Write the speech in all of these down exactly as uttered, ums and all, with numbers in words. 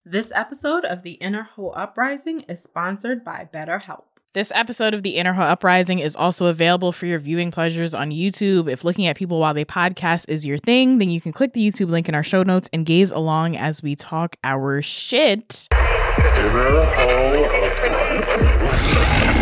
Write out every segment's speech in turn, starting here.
This episode of The Inner Hoe Uprising is sponsored by BetterHelp. This episode of The Inner Hoe Uprising is also available for your viewing pleasures on YouTube. If looking at people while they podcast is your thing, then you can click the YouTube link in our show notes and gaze along as we talk our shit. Inner Hoe Uprising.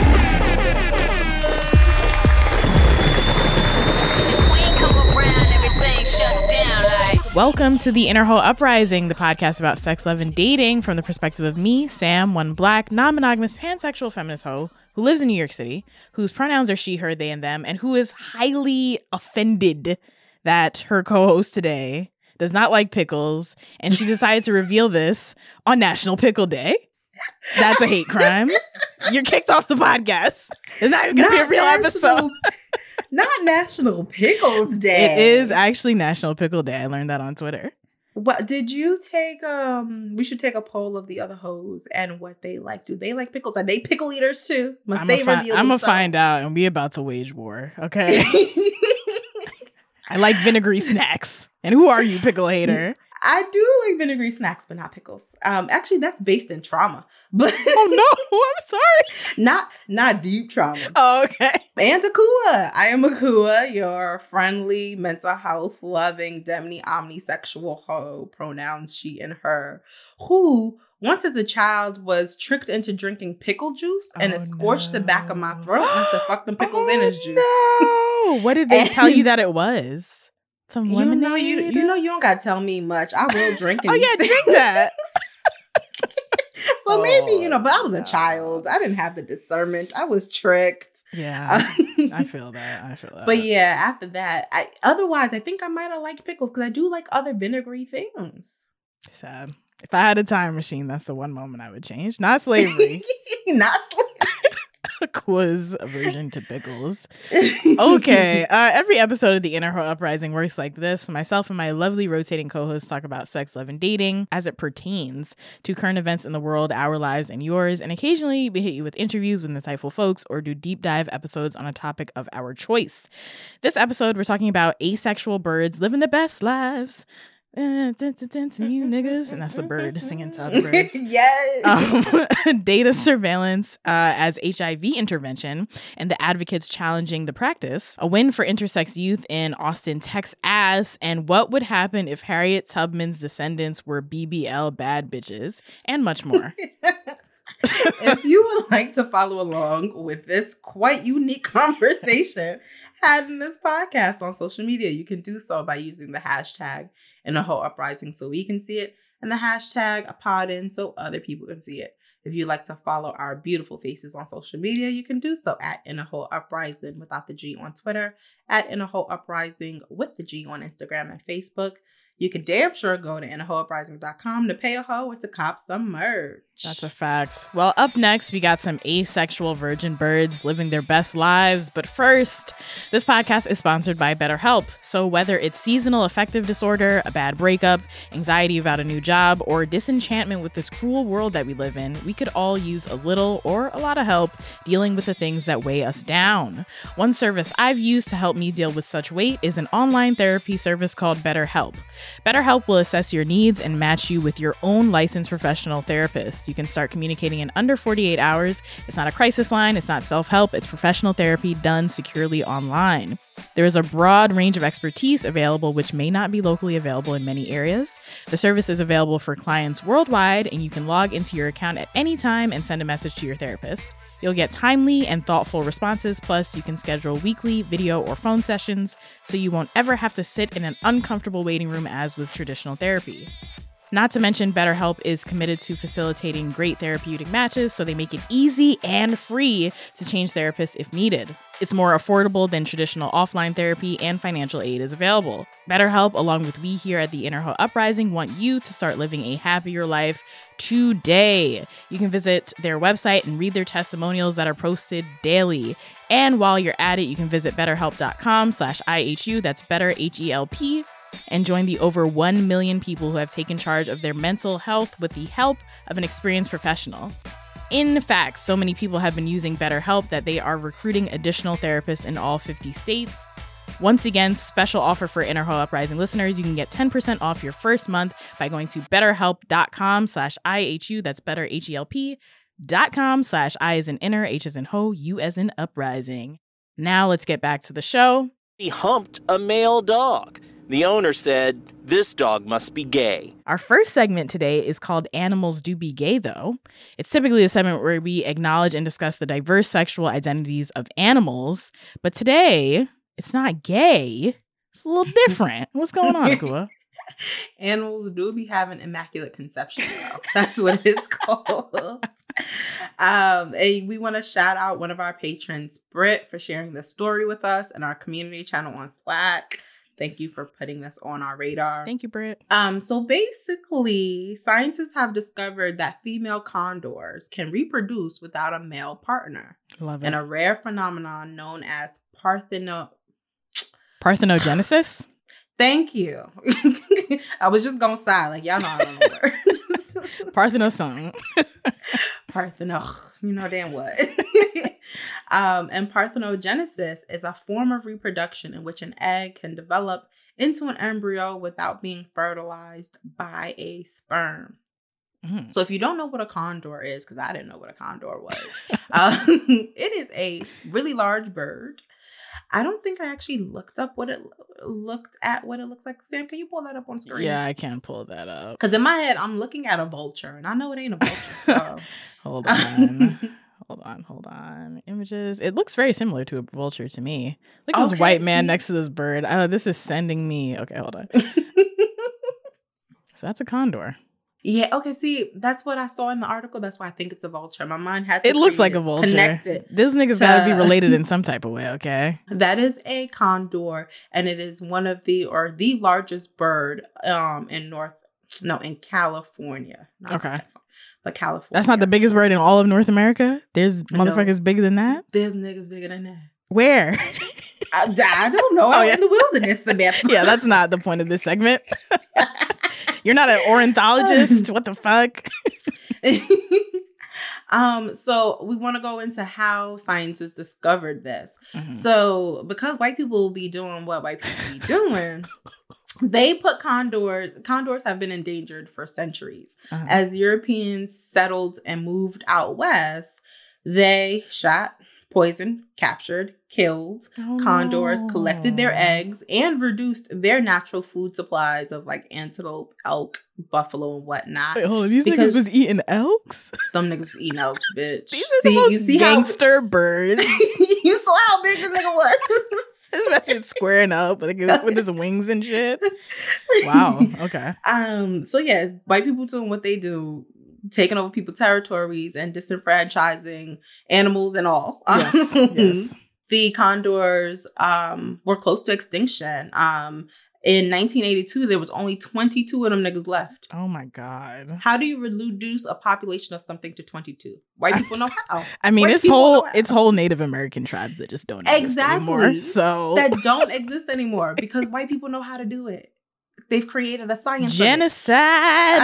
Welcome to The Inner Hoe Uprising, the podcast about sex, love, and dating from the perspective of me, Sam, one black, non-monogamous, pansexual feminist hoe who lives in New York City, whose pronouns are she, her, they, and them, and who is highly offended that her co-host today does not like pickles, and she decided to reveal this on National Pickle Day. That's a hate crime. You're kicked off the podcast. It's not even going to be a real national, episode. Not National Pickles Day. It is actually National Pickle Day. I learned that on Twitter. What did you take? Um, we should take a poll of the other hoes and what they like. Do they like pickles? Are they pickle eaters too? Must I'm they fi- reveal? I'm gonna find out, and we about to wage war. Okay. I like vinegary snacks. And who are you, pickle hater? I do like vinegary snacks, but not pickles. Um, actually, that's based in trauma. But oh no, I'm sorry. Not not deep trauma. Oh, okay. And Akua. I am Akua, your friendly, mental health loving, demi omnisexual hoe, pronouns she and her, who once as a child was tricked into drinking pickle juice and oh, it scorched no. the back of my throat. And I said, "Fuck them pickles oh, in his juice." No. What did they and, tell you that it was? Some lemonade? You know you, you know you don't gotta tell me much. I will drink it. Oh yeah, drink that. So oh, maybe, you know, but I was a child. I didn't have the discernment. I was tricked. Yeah, I feel that. I feel that. But yeah, after that, I otherwise I think I might have liked pickles because I do like other vinegary things. Sad. If I had a time machine, that's the one moment I would change. Not slavery. Not slavery. Quiz aversion to pickles. Okay. Uh, every episode of The Inner Hoe Uprising works like this. Myself and my lovely rotating co-hosts talk about sex, love, and dating as it pertains to current events in the world, our lives, and yours. And occasionally we hit you with interviews with insightful folks or do deep dive episodes on a topic of our choice. This episode, we're talking about asexual birds living the best lives. Uh, dun, dun, dun, to you niggas, and that's the bird singing to other birds. Yes. Um, data surveillance uh, as H I V intervention, and the advocates challenging the practice. A win for intersex youth in Austin, Texas, and what would happen if Harriet Tubman's descendants were B B L bad bitches, and much more. If you would like to follow along with this quite unique conversation had in this podcast on social media, you can do so by using the hashtag Inner Hoe Uprising so we can see it, and the hashtag Apodin so other people can see it. If you'd like to follow our beautiful faces on social media, you can do so at Inner Hoe Uprising without the G on Twitter, at Inner Hoe Uprising with the G on Instagram and Facebook. You can damn sure go to inner hoe uprising dot com to pay a hoe or to cop some merch. That's a fact. Well, up next, we got some asexual virgin birds living their best lives. But first, this podcast is sponsored by BetterHelp. So whether it's seasonal affective disorder, a bad breakup, anxiety about a new job, or disenchantment with this cruel world that we live in, we could all use a little or a lot of help dealing with the things that weigh us down. One service I've used to help me deal with such weight is an online therapy service called BetterHelp. BetterHelp will assess your needs and match you with your own licensed professional therapist. You can start communicating in under forty-eight hours. It's not a crisis line. It's not self-help. It's professional therapy done securely online. There is a broad range of expertise available, which may not be locally available in many areas. The service is available for clients worldwide, and you can log into your account at any time and send a message to your therapist. You'll get timely and thoughtful responses, plus you can schedule weekly video or phone sessions, so you won't ever have to sit in an uncomfortable waiting room as with traditional therapy. Not to mention, BetterHelp is committed to facilitating great therapeutic matches, so they make it easy and free to change therapists if needed. It's more affordable than traditional offline therapy, and financial aid is available. BetterHelp, along with we here at the Inner Hoe Uprising, want you to start living a happier life today. You can visit their website and read their testimonials that are posted daily. And while you're at it, you can visit betterhelp.com slash IHU, that's better, H E L P, and join the over one million people who have taken charge of their mental health with the help of an experienced professional. In fact, so many people have been using BetterHelp that they are recruiting additional therapists in all fifty states. Once again, special offer for Inner Hoe Uprising listeners. You can get ten percent off your first month by going to betterhelp.com slash IHU. That's better, H E L P dot com slash I as in inner, H as in hoe, U as in uprising. Now let's get back to the show. He humped a male dog. The owner said, "This dog must be gay." Our first segment today is called Animals Do Be Gay, though. It's typically a segment where we acknowledge and discuss the diverse sexual identities of animals. But today, it's not gay. It's a little different. What's going on, Akua? Animals do be having immaculate conception, though. That's what it's called. Um, and we want to shout out one of our patrons, Britt, for sharing this story with us in our community channel on Slack. Thank you for putting this on our radar. Thank you, Britt. Um, so basically, scientists have discovered that female condors can reproduce without a male partner. Love it. In a rare phenomenon known as partheno... Parthenogenesis? Thank you. I was just going to sigh, like, y'all know I don't know words. Parthenosong. Partheno, you know damn what. um, and parthenogenesis is a form of reproduction in which an egg can develop into an embryo without being fertilized by a sperm. Mm. So if you don't know what a condor is, because I didn't know what a condor was, um, it is a really large bird. I don't think I actually looked up what it looked at what it looks like. Sam, can you pull that up on screen? Yeah, I can pull that up. Because in my head, I'm looking at a vulture, and I know it ain't a vulture. So hold on, hold on, hold on. Images. It looks very similar to a vulture to me. Look at okay, this white man see? next to this bird. Oh, this is sending me. Okay, hold on. So that's a condor. Yeah, okay, see, that's what I saw in the article. That's why I think it's a vulture. My mind had to It looks like a vulture. Connect it. Those niggas to... gotta be related in some type of way, okay? That is a condor, and it is one of the, or the largest bird um in North, no, in California. Not okay. California, but California. That's not the biggest bird in all of North America? There's motherfuckers bigger than that? There's niggas bigger than that. Where? I, I don't know. Oh, yeah. In the wilderness, Samantha. Yeah, that's not the point of this segment. You're not an ornithologist. What the fuck? um, so we want to go into how scientists discovered this. Mm-hmm. So because white people will be doing what white people be doing, they put condors. Condors have been endangered for centuries. Uh-huh. As Europeans settled and moved out west, they shot, poisoned, captured, killed oh, condors, no. collected their eggs, and reduced their natural food supplies of like antelope, elk, buffalo, and whatnot. Wait, hold on. These niggas was eating elks? Some niggas was eating elks, bitch. These are see, the most you see gangster how, birds. You saw how big the nigga was. Imagine squaring up with, with his wings and shit. Wow. Okay. Um. So yeah, white people doing what they do, taking over people's territories and disenfranchising animals and all. Yes, yes. The condors um, were close to extinction. Um, in nineteen eighty-two, there was only twenty-two of them niggas left. Oh my God. How do you reduce a population of something to twenty-two? White people know how. I mean, White it's whole it's whole Native American tribes that just don't exist exactly. anymore. So that don't exist anymore because white people know how to do it. They've created a science genocide.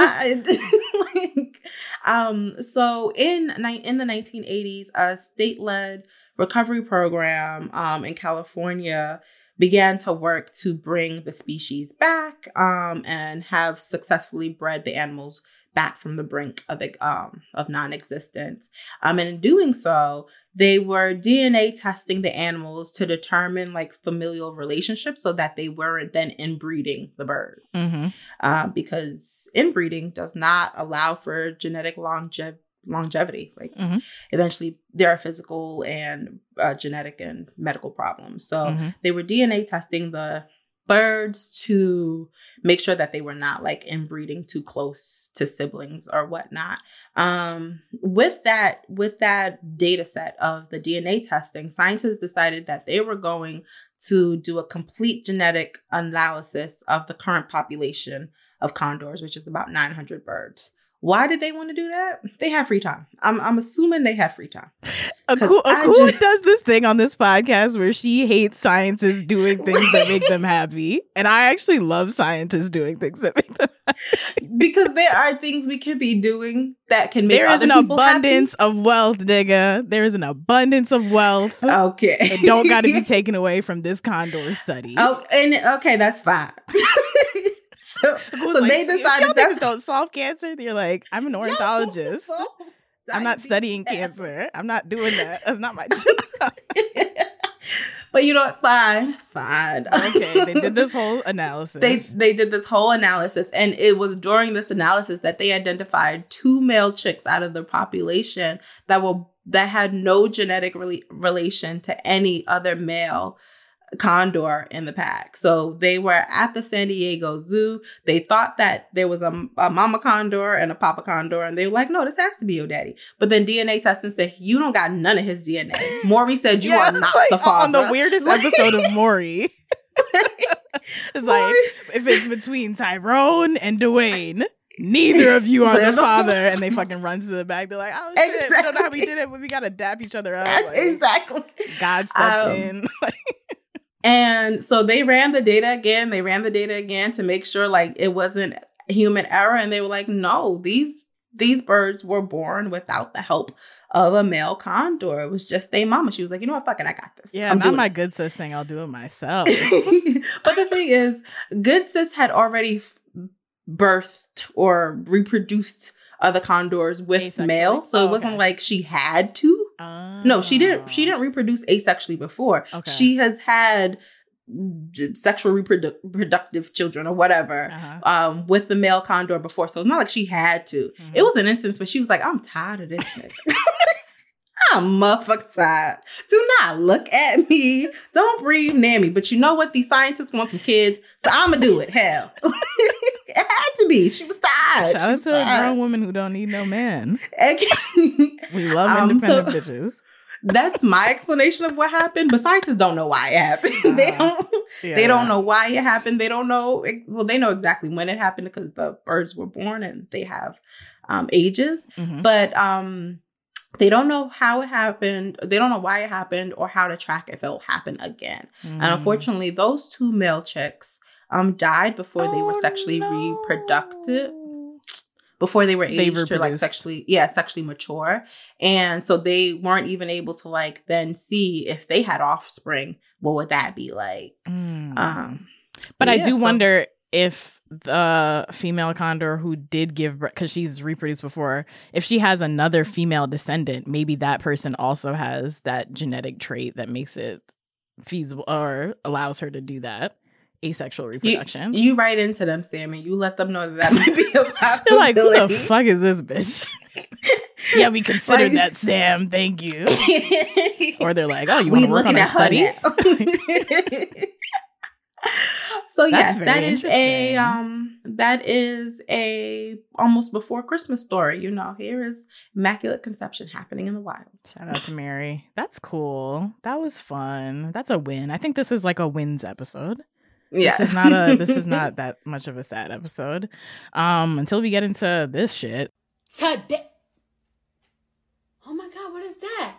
like, um, so in in the nineteen eighties, a state-led recovery program um, in California began to work to bring the species back um, and have successfully bred the animals back from the brink of um, of non-existence. Um, and in doing so, they were D N A testing the animals to determine like familial relationships so that they weren't then inbreeding the birds. Mm-hmm. Uh, because inbreeding does not allow for genetic longe- longevity. Like mm-hmm. eventually there are physical and uh, genetic and medical problems. So mm-hmm. they were D N A testing the birds to make sure that they were not like inbreeding too close to siblings or whatnot. Um, with that, with that data set of the D N A testing, scientists decided that they were going to do a complete genetic analysis of the current population of condors, which is about nine hundred birds. Why did they want to do that? They have free time. I'm I'm assuming they have free time. Akua, I Akua just- does this thing on this podcast where she hates scientists doing things that make them happy. And I actually love scientists doing things that make them happy. Because there are things we can be doing that can make There is other an people abundance of wealth, nigga. There is an abundance of wealth. happy. Okay. It don't got to be taken away from this condor study. Oh, and okay, that's fine. so Akua's so like, they "If decided y'all that's niggas don't solve cancer. You're like, I'm an ornithologist. So, I'm not studying cancer. I'm not doing that. That's not my job. But you know what? Fine, fine. Okay, they did this whole analysis. They they did this whole analysis, and it was during this analysis that they identified two male chicks out of the population that were that had no genetic rela- relation to any other male condor in the pack. So they were at the San Diego Zoo. They thought that there was a, a mama condor and a papa condor, and they were like, "No, this has to be your daddy." But then D N A testing said, "You don't got none of his D N A." Maury said, "You Yeah, are not like, the father." On the weirdest episode of Maury. It's like, Maury. if it's between Tyrone and Dwayne, neither of you are They're the the father. And they fucking run to the back. They're like, oh shit, we don't know how we Exactly. did it, but we gotta dap each other up. Like, Exactly. God stepped Um, in. And so they ran the data again. They ran the data again to make sure like it wasn't human error. And they were like, no, these these birds were born without the help of a male condor. It was just their mama. She was like, you know what, fuck it, I got this. Yeah, I'm not doing my this. good sis saying I'll do it myself. But the thing is, Good Sis had already f- birthed or reproduced other condors with Asexually? males. So Oh, it wasn't okay. like she had to. No, she didn't. She didn't reproduce asexually before. Okay. She has had d- sexual reprodu- reproductive children or whatever Uh-huh. um, with the male condor before. So it's not like she had to. Mhm. It was an instance where she was like, "I'm tired of this nigga. I'm motherfucking tired. Do not look at me. Don't breathe near me." But you know what? These scientists want some kids, so I'm gonna do it. Hell, it had to be. She was tired. Shout She out was to a tired. grown woman who don't need no man. Okay. We love Um, independent so- bitches. That's my explanation of what happened. But scientists don't know why it happened. they Uh-huh. don't. Yeah. They don't know why it happened. They don't know. Well, they know exactly when it happened because the birds were born and they have um, ages. Mhm. But um, they don't know how it happened. They don't know why it happened or how to track if it'll happen again. And Mm. unfortunately, those two male chicks um died before they were Oh, sexually no. reproductive. Before they were They aged to like reproduced. sexually, yeah, sexually mature. And so they weren't even able to like then see if they had offspring, what would that be like? Mm. Um, But I yeah, do so- wonder if the female condor who did give birth, because she's reproduced before, if she has another female descendant, maybe that person also has that genetic trait that makes it feasible or allows her to do that asexual reproduction. You, you write into them, Sam, and you let them know that that might be a possibility. They're like, who the fuck is this bitch? Yeah, we considered Like- that, Sam. Thank you. Or they're like, oh, you We want to work on looking a at her study? now. So That's yes, very that is a interesting. um that is a almost before Christmas story. You know, here is immaculate conception happening in the wild. Shout out to Mary. That's cool. That was fun. That's a win. I think this is like a wins episode. Yeah, This is not a this is not that much of a sad episode. Um, until we get into this shit. Today. Oh my God, what is that?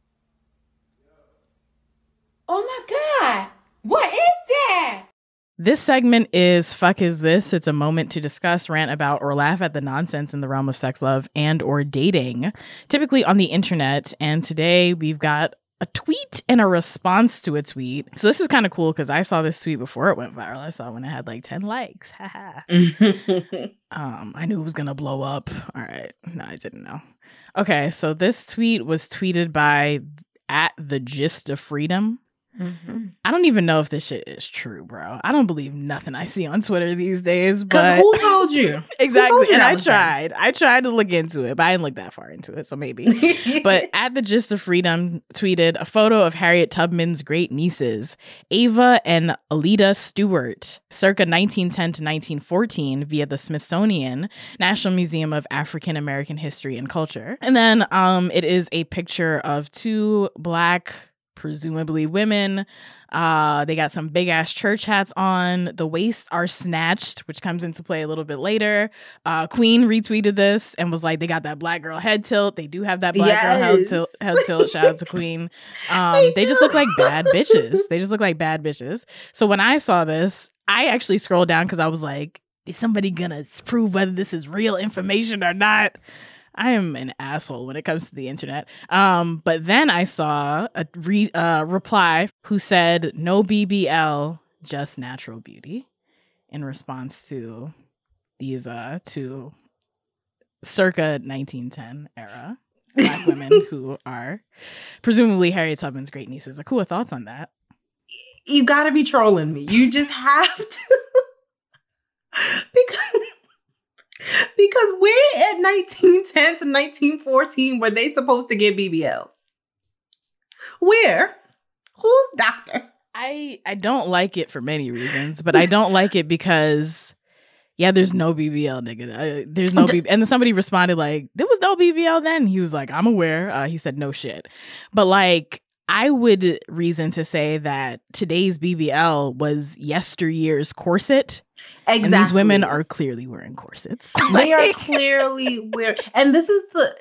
Oh my God, what is that? This segment is Fuck Is This? It's a moment to discuss, rant about, or laugh at the nonsense in the realm of sex, love, and or dating, typically on the internet. And today we've got a tweet and a response to a tweet. So this is kind of cool because I saw this tweet before it went viral. I saw it when it had like ten likes. Haha. Um, I knew it was gonna blow up. All right. No, I didn't know. Okay, so this tweet was tweeted by at the gist of freedom. Mhm. I don't even know if this shit is true, bro. I don't believe nothing I see on Twitter these days. Because But who told you? exactly, told you and that I was bad? tried. I tried to look into it, but I didn't look that far into it, so maybe. But at the gist of freedom tweeted a photo of Harriet Tubman's great nieces, Ava and Alida Stewart, circa nineteen ten to nineteen fourteen, via the Smithsonian National Museum of African American History and Culture. And then um, it is a picture of two black presumably women. Uh, they got some big ass church hats on. The waists are snatched, which comes into play a little bit later. Uh, Queen retweeted this and was like, they got that black girl head tilt. They do have that black Yes. girl head tilt, head tilt. Shout out to Queen. Um, they, they just look like bad bitches. They just look like bad bitches. So when I saw this, I actually scrolled down because I was like, is somebody gonna prove whether this is real information or not? I am an asshole when it comes to the internet. Um, but then I saw a re- uh, reply who said, no B B L, just natural beauty, in response to these uh, two circa nineteen ten era Black women who are presumably Harriet Tubman's great nieces. Akua, thoughts on that? You gotta be trolling me. You just have to. because... Because we're at nineteen ten to nineteen fourteen where they supposed to get B B Ls. Where? Who's doctor? I I don't like it for many reasons, but I don't like it because, yeah, there's no B B L, nigga. I, there's no B B L. And then somebody responded like, there was no B B L then? He was like, I'm aware. Uh, he said, no shit. But like, I would reason to say that today's B B L was yesteryear's corset. Exactly. And these women are clearly wearing corsets. They are clearly wearing, and this is the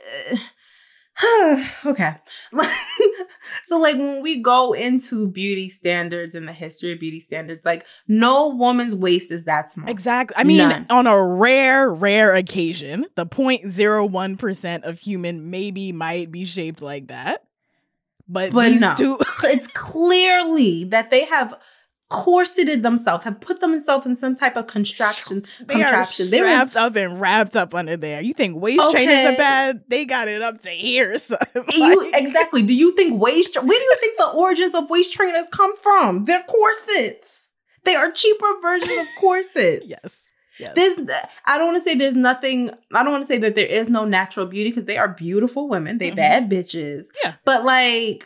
uh, okay. So, like, when we go into beauty standards and the history of beauty standards, like, no woman's waist is that small. Exactly. I mean, None. on a rare, rare occasion, the zero point zero one percent of human maybe might be shaped like that. But, But these no, two, it's clearly that they have corseted themselves, have put themselves in some type of contraction. they contraption. are There is- strapped up and wrapped up under there. You think waist Okay. trainers are bad? They got it up to here. So, You, like- exactly. Do you think waist? Where do you think the origins of waist trainers come from? They're corsets. They are cheaper versions of corsets. Yes. Yes. This, I don't want to say there's nothing. I don't want to say that there is no natural beauty because they are beautiful women. They Mhm. bad bitches. Yeah. But like,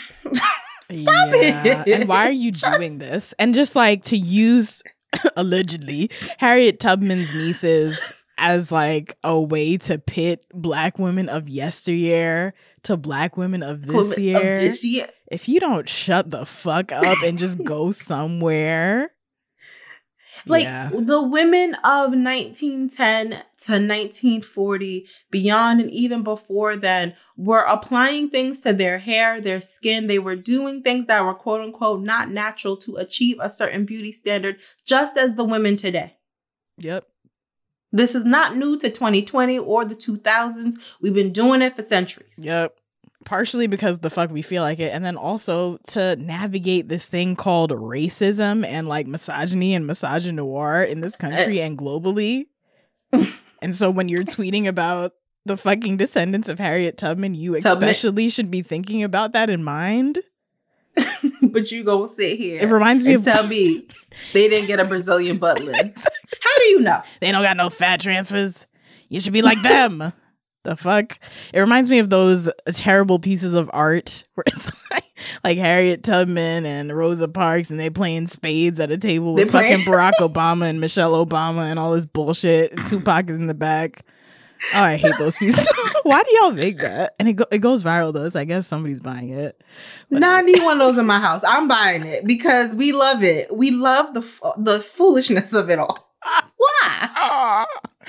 stop yeah. it. And why are you Just- doing this? And just like to use allegedly Harriet Tubman's nieces as like a way to pit Black women of yesteryear to Black women of this Women of year. this year. If you don't shut the fuck up and just go somewhere. Like yeah. the women of nineteen ten to nineteen forty, beyond and even before then, were applying things to their hair, their skin. They were doing things that were quote unquote not natural to achieve a certain beauty standard, just as the women today. Yep. This is not new to twenty twenty or the two thousands. We've been doing it for centuries. Yep. Partially because the fuck we feel like it. And then also to navigate this thing called racism and like misogyny and misogynoir in this country and globally. And so when you're tweeting about the fucking descendants of Harriet Tubman, you Tubman. especially should be thinking about that in mind. But you go sit here It reminds me and of tell me they didn't get a Brazilian butt lift. How do you know? they don't got no fat transfers. You should be like them. The fuck? It reminds me of those terrible pieces of art where it's like, like Harriet Tubman and Rosa Parks and they playing spades at a table with They play- fucking Barack Obama and Michelle Obama and all this bullshit. And Tupac is in the back. Oh, I hate those pieces. Why do y'all make that? And it go- it goes viral though, so I guess somebody's buying it. But- Nah, I need one of those in my house. I'm buying it because we love it. We love the f- the foolishness of it all. Why?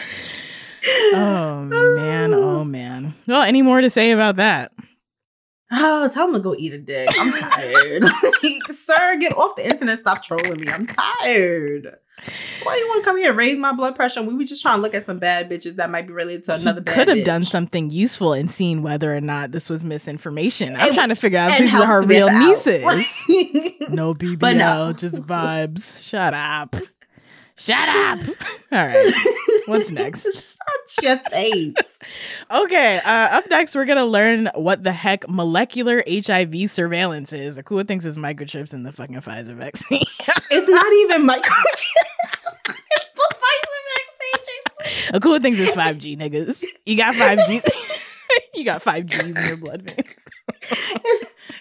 Oh man, oh man. Well, any more to say about that? Oh, tell him to go eat a dick. I'm tired. Like, sir, get off the internet. Stop trolling me. I'm tired. Why you want to come here and raise my blood pressure? We were just trying to look at some bad bitches that might be related to another He bad could have bitch. done something useful and seen whether or not this was misinformation. I'm And- trying to figure out if and these are her help real Smith out. nieces. No B B L, But no. just vibes. Shut up. Shut up. All right. What's next? Shut your face. Okay. Uh, up next, we're going to learn what the heck molecular H I V surveillance is. Akua thinks it's microchips in the fucking Pfizer vaccine. It's not even microchips. It's the Pfizer vaccine. Akua thinks it's five G, niggas. You got five G. You got five Gs in your blood veins. It's,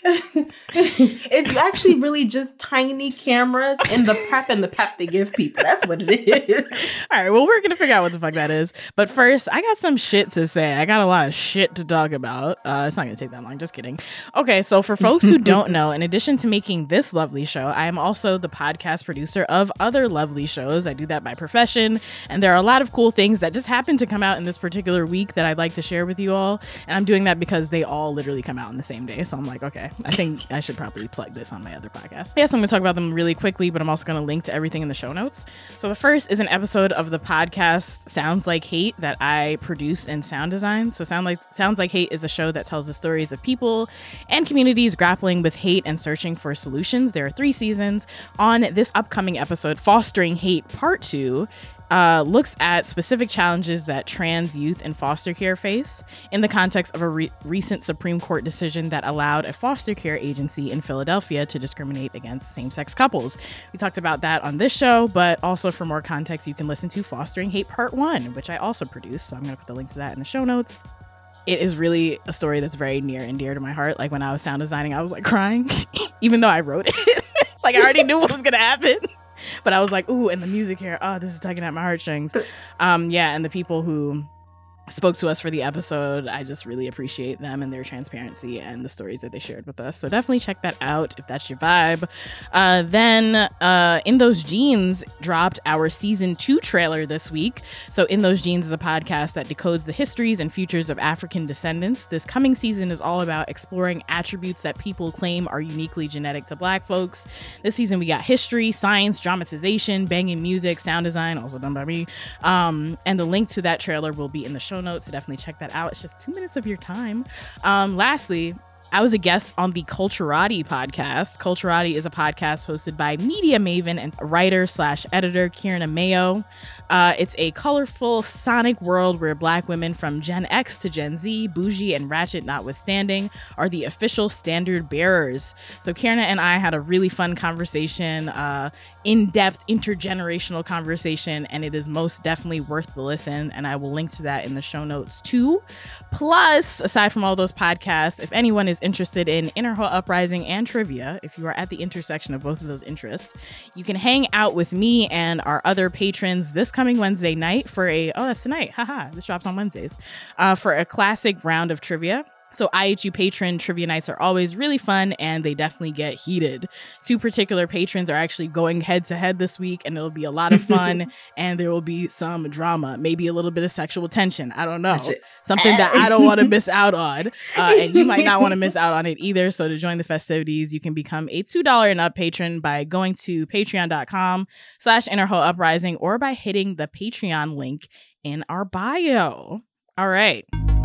It's actually really just tiny cameras and the prep and the pep they give people. That's what it is. All right, well, we're going to figure out what the fuck that is. But first, I got some shit to say. I got a lot of shit to talk about. Uh, it's not going to take that long. Just kidding. Okay, so for folks who don't know, in addition to making this lovely show, I am also the podcast producer of other lovely shows. I do that by profession. And there are a lot of cool things that just happen to come out in this particular week that I'd like to share with you all. And I'm doing that because they all literally come out on the same day. So I'm like, okay, I think I should probably plug this on my other podcast. Yes, I'm going to talk about them really quickly, but I'm also going to link to everything in the show notes. So the first is an episode of the podcast Sounds Like Hate that I produce and sound design. So Sound Like Sounds Like Hate is a show that tells the stories of people and communities grappling with hate and searching for solutions. There are three seasons. On this upcoming episode, Fostering Hate Part two, Uh, looks at specific challenges that trans youth in foster care face in the context of a re- recent Supreme Court decision that allowed a foster care agency in Philadelphia to discriminate against same-sex couples. We talked about that on this show, but also for more context, you can listen to Fostering Hate Part one, which I also produce, so I'm going to put the link to that in the show notes. It is really a story that's very near and dear to my heart. Like when I was sound designing, I was like crying, even though I wrote it. Like I already knew what was going to happen. But I was like, ooh, and the music here, oh, this is tugging at my heartstrings. Um, yeah, and the people who spoke to us for the episode, I just really appreciate them and their transparency and the stories that they shared with us. So definitely check that out if that's your vibe. Uh, then uh, In Those Jeans dropped our season two trailer this week. So In Those Jeans is a podcast that decodes the histories and futures of African descendants. This coming season is all about exploring attributes that people claim are uniquely genetic to Black folks. This season we got history, science, dramatization, banging music, sound design, also done by me. Um, and the link to that trailer will be in the show notes, so definitely check that out. It's just two minutes of your time. Um, lastly, I was a guest on the Culturati podcast. Culturati is a podcast hosted by media maven and writer slash editor Kierna Mayo. Uh, it's a colorful, sonic world where Black women from Gen X to Gen Z, bougie and ratchet notwithstanding, are the official standard bearers. So Kierna and I had a really fun conversation, uh, in-depth, intergenerational conversation, and it is most definitely worth the listen, and I will link to that in the show notes too. Plus, aside from all those podcasts, if anyone is interested in Interho Uprising and trivia, if you are at the intersection of both of those interests, you can hang out with me and our other patrons this coming Wednesday night for a, oh, that's tonight, haha, this drops on Wednesdays, uh, for a classic round of trivia. So I H U patron trivia nights are always really fun, and they definitely get heated. Two particular patrons are actually going head to head this week, and it'll be a lot of fun, and there will be some drama, maybe a little bit of sexual tension. I don't know. Something that I don't want to miss out on, uh, and you might not want to miss out on it either. So to join the festivities, you can become a two dollars and up patron by going to patreon.com slash Interho Uprising or by hitting the Patreon link in our bio. All right.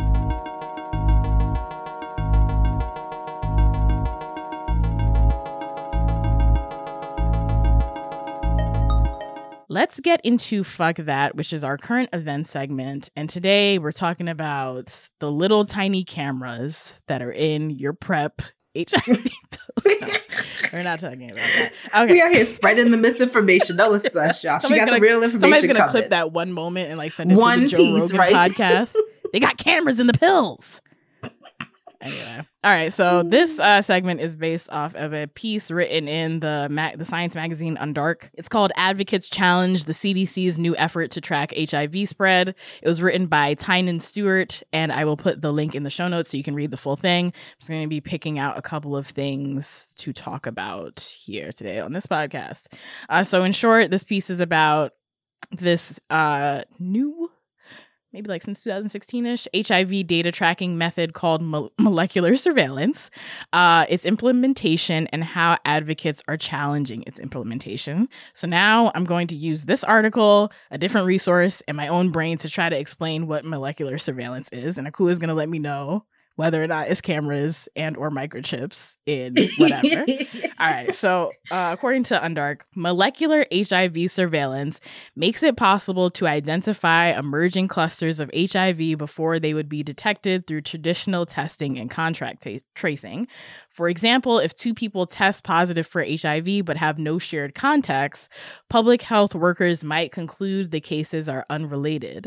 Let's get into Fuck That, which is our current event segment. And today we're talking about the little tiny cameras that are in your PrEP H I V pills. No, we're not talking about that. Okay. We are here spreading the misinformation. Don't listen to us, y'all. She got gonna, the real information Somebody's going to coming. clip that one moment and like send it one to the Joe piece, Rogan right? podcast. They got cameras in the pills. Anyway, all right. So this uh, segment is based off of a piece written in the ma- the science magazine Undark. It's called "Advocates Challenge the C D C's New Effort to Track H I V Spread." It was written by Tynan Stewart, and I will put the link in the show notes so you can read the full thing. I'm just going to be picking out a couple of things to talk about here today on this podcast. Uh, so in short, this piece is about this uh, new maybe like since two thousand sixteen-ish, H I V data tracking method called mo- molecular surveillance, uh, its implementation, and how advocates are challenging its implementation. So now I'm going to use this article, a different resource, and my own brain to try to explain what molecular surveillance is. And Akua is going to let me know whether or not it's cameras and or microchips in whatever. All right. So uh, according to Undark, molecular H I V surveillance makes it possible to identify emerging clusters of H I V before they would be detected through traditional testing and contact t- tracing. For example, if two people test positive for H I V but have no shared contacts, public health workers might conclude the cases are unrelated.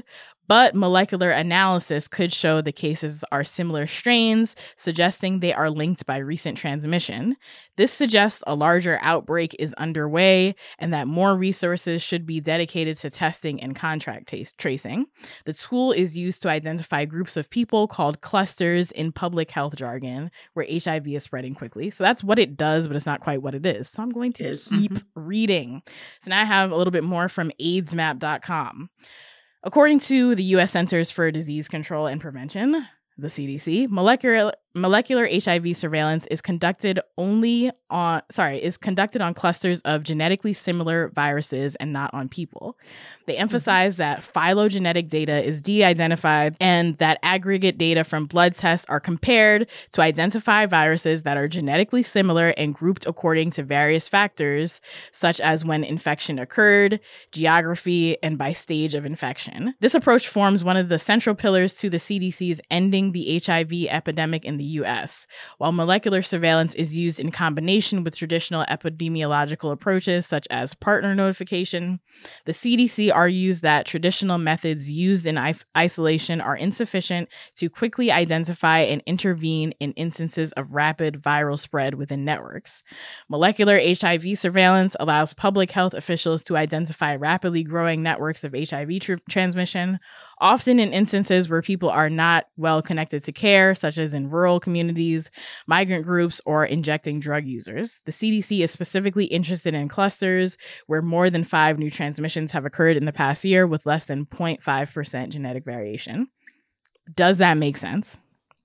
But molecular analysis could show the cases are similar strains, suggesting they are linked by recent transmission. This suggests a larger outbreak is underway and that more resources should be dedicated to testing and contact t- tracing. The tool is used to identify groups of people called clusters in public health jargon, where H I V is spreading quickly. So that's what it does, but it's not quite what it is. So I'm going to keep mm-hmm. reading. So now I have a little bit more from AIDS map dot com. According to the U S Centers for Disease Control and Prevention, the C D C, molecular molecular H I V surveillance is conducted only on sorry, is conducted on clusters of genetically similar viruses and not on people. They emphasize mm-hmm. that phylogenetic data is de-identified and that aggregate data from blood tests are compared to identify viruses that are genetically similar and grouped according to various factors, such as when infection occurred, geography, and by stage of infection. This approach forms one of the central pillars to the C D C's ending the H I V epidemic in the U S. While molecular surveillance is used in combination with traditional epidemiological approaches such as partner notification, the C D C argues that traditional methods used in I- isolation are insufficient to quickly identify and intervene in instances of rapid viral spread within networks. Molecular H I V surveillance allows public health officials to identify rapidly growing networks of H I V tr- transmission, often in instances where people are not well connected to care, such as in rural communities, migrant groups, or injecting drug users. The C D C is specifically interested in clusters where more than five new transmissions have occurred in the past year with less than zero point five percent genetic variation. Does that make sense?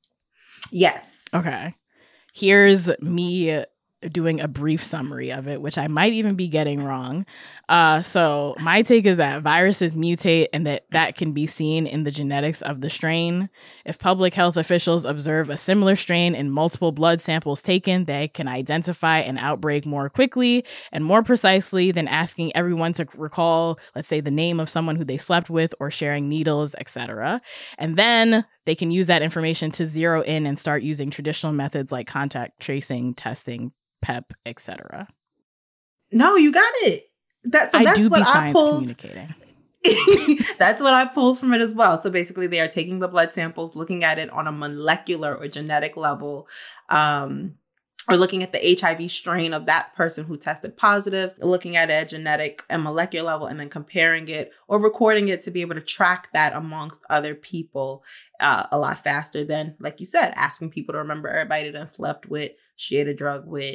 Yes. Okay. Here's me doing a brief summary of it, which I might even be getting wrong. Uh, so my take is that viruses mutate and that that can be seen in the genetics of the strain. If public health officials observe a similar strain in multiple blood samples taken, they can identify an outbreak more quickly and more precisely than asking everyone to recall, let's say, the name of someone who they slept with or sharing needles, et cetera. And then they can use that information to zero in and start using traditional methods like contact tracing, testing, PEP, et cetera. No, you got it. That, so I that's do what be I science pulled. communicating. That's what I pulled from it as well. So basically, they are taking the blood samples, looking at it on a molecular or genetic level, um, or looking at the H I V strain of that person who tested positive, looking at it at genetic and molecular level, and then comparing it or recording it to be able to track that amongst other people uh, a lot faster than, like you said, asking people to remember everybody they done slept with, shared a drug with.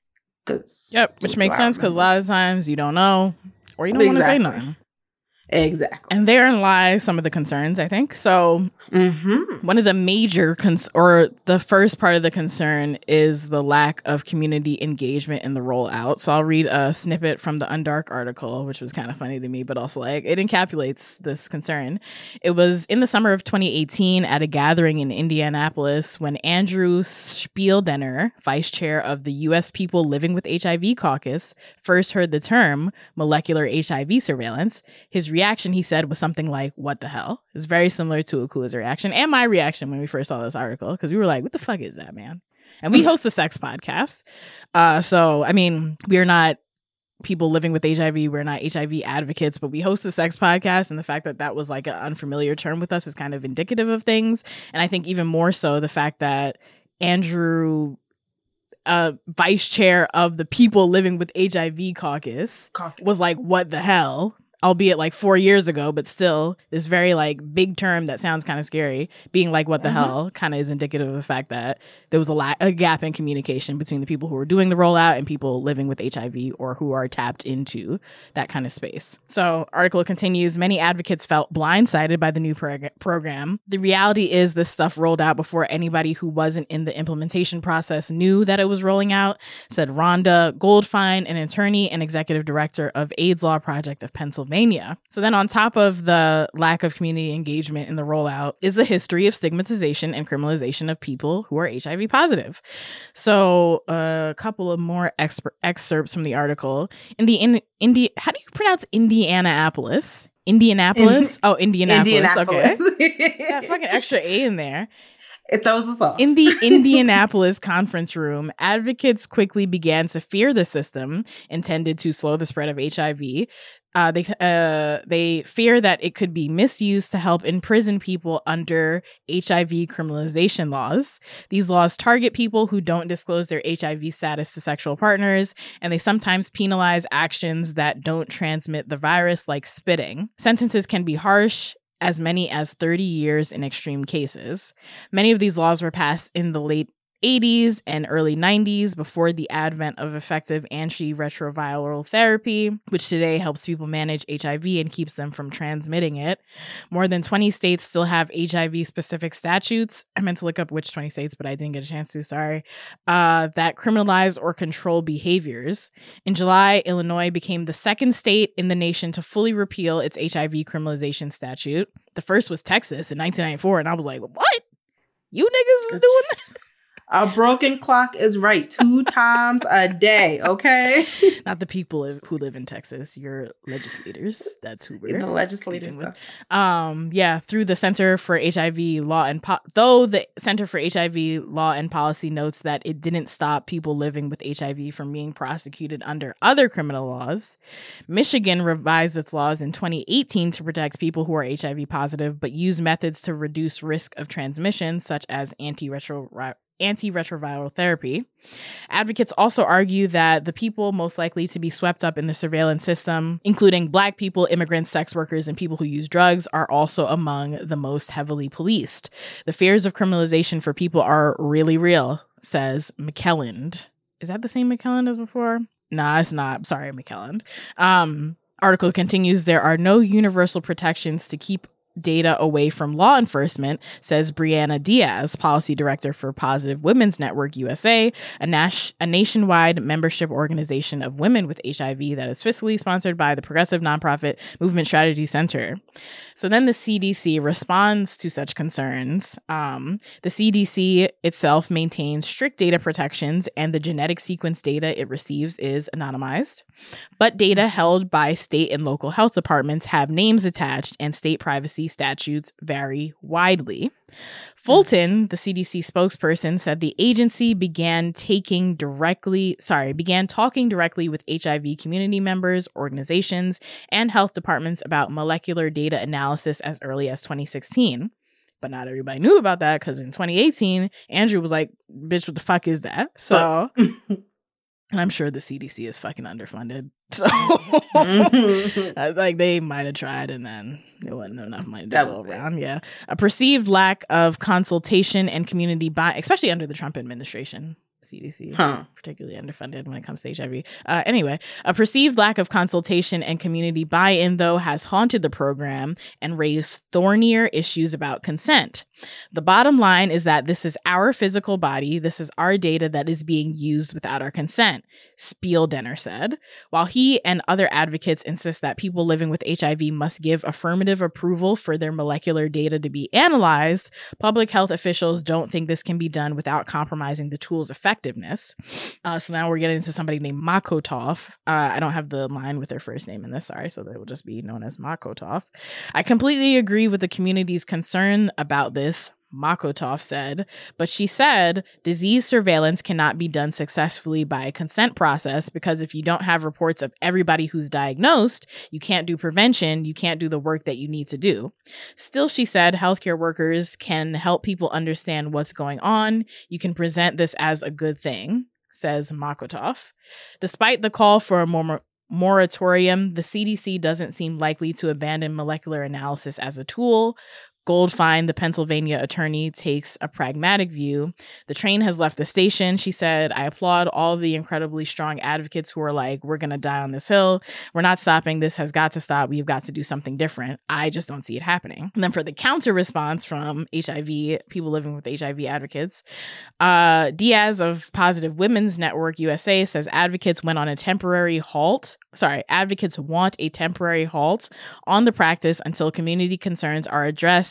Yep, which makes sense because a lot of times you don't know or you don't exactly. want to say nothing. Exactly. And therein lies some of the concerns, I think. So mm-hmm. one of the major cons- or the first part of the concern is the lack of community engagement in the rollout. So I'll read a snippet from the Undark article, which was kind of funny to me, but also like it encapsulates this concern. It was in the summer of twenty eighteen at a gathering in Indianapolis when Andrew Spieldenner, vice chair of the U S People Living with H I V Caucus, first heard the term molecular H I V surveillance. His reaction, he said, was something like, what the hell? It's very similar to Akua's reaction and my reaction when we first saw this article, because we were like, what the fuck is that, man? And we host a sex podcast. Uh, so, I mean, we are not people living with H I V. We're not H I V advocates, but we host a sex podcast. And the fact that that was like an unfamiliar term with us is kind of indicative of things. And I think even more so the fact that Andrew, uh, vice chair of the People Living with H I V Caucus, Caucus. was like, what the hell? Albeit like four years ago, but still this very like big term that sounds kind of scary, being like, what the mm-hmm. hell, kind of is indicative of the fact that there was a, la- a gap in communication between the people who were doing the rollout and people living with H I V or who are tapped into that kind of space. So article continues, many advocates felt blindsided by the new prog- program. The reality is this stuff rolled out before anybody who wasn't in the implementation process knew that it was rolling out, said Rhonda Goldfein, an attorney and executive director of AIDS Law Project of Pennsylvania. So then on top of the lack of community engagement in the rollout is the history of stigmatization and criminalization of people who are H I V positive. So uh, a couple of more exp- excerpts from the article. In the in, Indi- how do you pronounce Indianapolis? Indianapolis? In- oh, Indianapolis. Indianapolis. Okay. That fucking extra A in there. It throws us off. In the Indianapolis conference room, advocates quickly began to fear the system intended to slow the spread of H I V. Uh, they uh, they fear that it could be misused to help imprison people under H I V criminalization laws. These laws target people who don't disclose their H I V status to sexual partners, and they sometimes penalize actions that don't transmit the virus, like spitting. Sentences can be harsh, as many as thirty years in extreme cases. Many of these laws were passed in the late eighties and early nineties before the advent of effective antiretroviral therapy, which today helps people manage H I V and keeps them from transmitting it. More than twenty states still have H I V-specific statutes. I meant to look up which twenty states, but I didn't get a chance to, sorry, uh, that criminalize or control behaviors. In July, Illinois became the second state in the nation to fully repeal its H I V criminalization statute. The first was Texas in nineteen ninety-four, and I was like, what? You niggas is doing that? A broken clock is right two times a day, okay? Not the people who live in Texas, your legislators. That's who we're the legislators. with. Um, yeah, through the Center for H I V Law and po- though the Center for H I V Law and Policy notes that it didn't stop people living with H I V from being prosecuted under other criminal laws. Michigan revised its laws in twenty eighteen to protect people who are H I V positive, but use methods to reduce risk of transmission, such as antiretroviral antiretroviral therapy. Advocates also argue that the people most likely to be swept up in the surveillance system, including Black people, immigrants, sex workers, and people who use drugs, are also among the most heavily policed. The fears of criminalization for people are really real, says McKelland. Is that the same McKelland as before? Nah, it's not. Sorry, McKelland. Um, article continues, there are no universal protections to keep data away from law enforcement, says Brianna Diaz, policy director for Positive Women's Network U S A, a, nas- a nationwide membership organization of women with H I V that is fiscally sponsored by the progressive nonprofit Movement Strategy Center. So then the C D C responds to such concerns. Um, the C D C itself maintains strict data protections, and the genetic sequence data it receives is anonymized. But data held by state and local health departments have names attached, and state privacy statutes vary widely. Fulton, the C D C spokesperson, said the agency began taking directly, sorry, began talking directly with H I V community members, organizations, and health departments about molecular data analysis as early as twenty sixteen. But not everybody knew about that because in twenty eighteen, Andrew was like, bitch, what the fuck is that? So, and I'm sure the C D C is fucking underfunded. So, like, they might have tried and then there wasn't enough money to That go was it. around. Yeah. A perceived lack of consultation and community buy, especially under the Trump administration. C D C, Huh. particularly underfunded when it comes to H I V. Uh, anyway, a perceived lack of consultation and community buy-in, though, has haunted the program and raised thornier issues about consent. The bottom line is that this is our physical body. This is our data that is being used without our consent, Spieldenner said. While he and other advocates insist that people living with H I V must give affirmative approval for their molecular data to be analyzed, public health officials don't think this can be done without compromising the tool's effectiveness. Uh, so now we're getting into somebody named Makotov. Uh, I don't have the line with their first name in this, sorry, so they will just be known as Makotov. I completely agree with the community's concern about this, Makotov said, but she said disease surveillance cannot be done successfully by a consent process because if you don't have reports of everybody who's diagnosed, you can't do prevention, you can't do the work that you need to do. Still, she said, healthcare workers can help people understand what's going on. You can present this as a good thing, says Makotov. Despite the call for a more moratorium, the C D C doesn't seem likely to abandon molecular analysis as a tool. Goldfein, the Pennsylvania attorney, takes a pragmatic view. The train has left the station, she said. I applaud all of the incredibly strong advocates who are like, we're going to die on this hill. We're not stopping. This has got to stop. We've got to do something different. I just don't see it happening. And then for the counter response from H I V, people living with H I V advocates, uh, Diaz of Positive Women's Network U S A says advocates went on a temporary halt. Sorry, advocates want a temporary halt on the practice until community concerns are addressed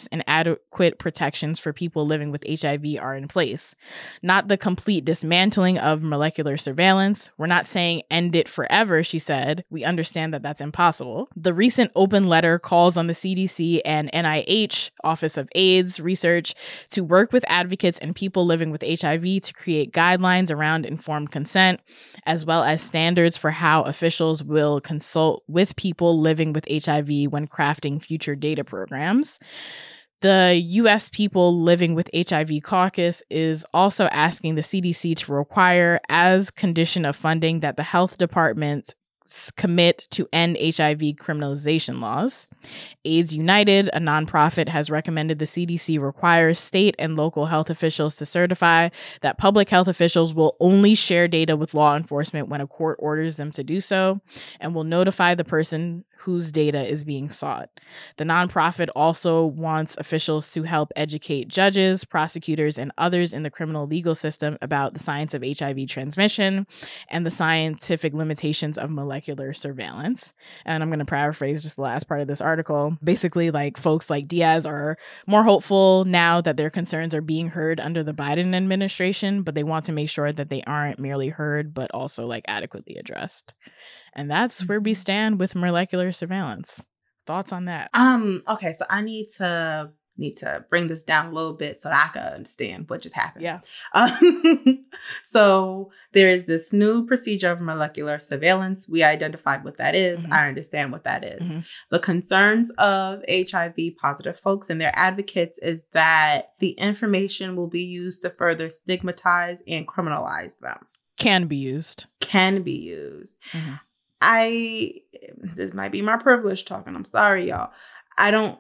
rights and adequate protections for people living with H I V are in place. Not the complete dismantling of molecular surveillance. We're not saying end it forever, she said. We understand that that's impossible. The recent open letter calls on the C D C and N I H, Office of AIDS Research, to work with advocates and people living with H I V to create guidelines around informed consent, as well as standards for how officials will consult with people living with H I V when crafting future data programs. The U S People Living with H I V Caucus is also asking the C D C to require, as condition of funding, that the health department commit to end H I V criminalization laws. AIDS United, a nonprofit, has recommended the C D C require state and local health officials to certify that public health officials will only share data with law enforcement when a court orders them to do so, and will notify the person whose data is being sought. The nonprofit also wants officials to help educate judges, prosecutors, and others in the criminal legal system about the science of H I V transmission and the scientific limitations of molecular surveillance. And I'm going to paraphrase just the last part of this article. Basically, like, folks like Diaz are more hopeful now that their concerns are being heard under the Biden administration, but they want to make sure that they aren't merely heard, but also like adequately addressed. And that's where we stand with molecular surveillance. Thoughts on that? Um, okay, so I need to need to bring this down a little bit so that I can understand what just happened. Yeah. Um, so there is this new procedure of molecular surveillance. We identified what that is. Mm-hmm. I understand what that is. Mm-hmm. The concerns of H I V positive folks and their advocates is that the information will be used to further stigmatize and criminalize them. Can be used. Can be used. Mm-hmm. I, this might be my privilege talking. I'm sorry, y'all. I don't,